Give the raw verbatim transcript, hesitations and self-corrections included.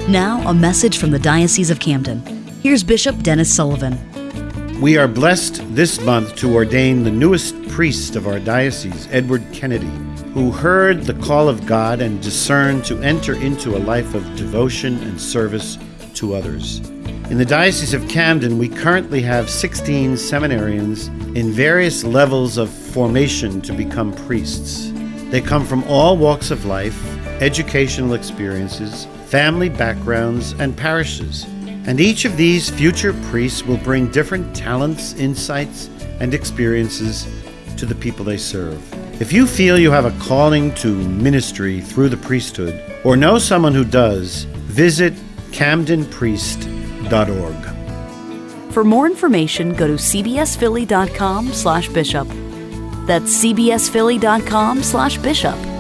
Now, a message from the Diocese of Camden. Here's Bishop Dennis Sullivan. We are blessed this month to ordain the newest priest of our diocese, Edward Kennedy, who heard the call of God and discerned to enter into a life of devotion and service to others. In the Diocese of Camden, we currently have sixteen seminarians in various levels of formation to become priests. They come from all walks of life, educational experiences, family backgrounds, and parishes. And each of these future priests will bring different talents, insights, and experiences to the people they serve. If you feel you have a calling to ministry through the priesthood, or know someone who does, visit camden priest dot org. For more information, go to c b s philly dot com slash bishop. That's c b s philly dot com slash bishop.